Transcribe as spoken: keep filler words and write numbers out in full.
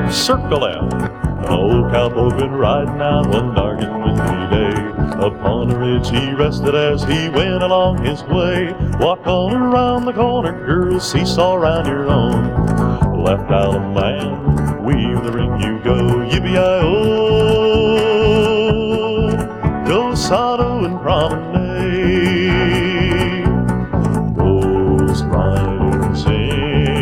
Circle M. An old cowboy been riding out one dark and windy day. Upon a ridge he rested as he went along his way. Walk on around the corner, girl, seesaw round your own. Left out a man, weave the ring you go. Yippee-i-oh, go Sado and promenade.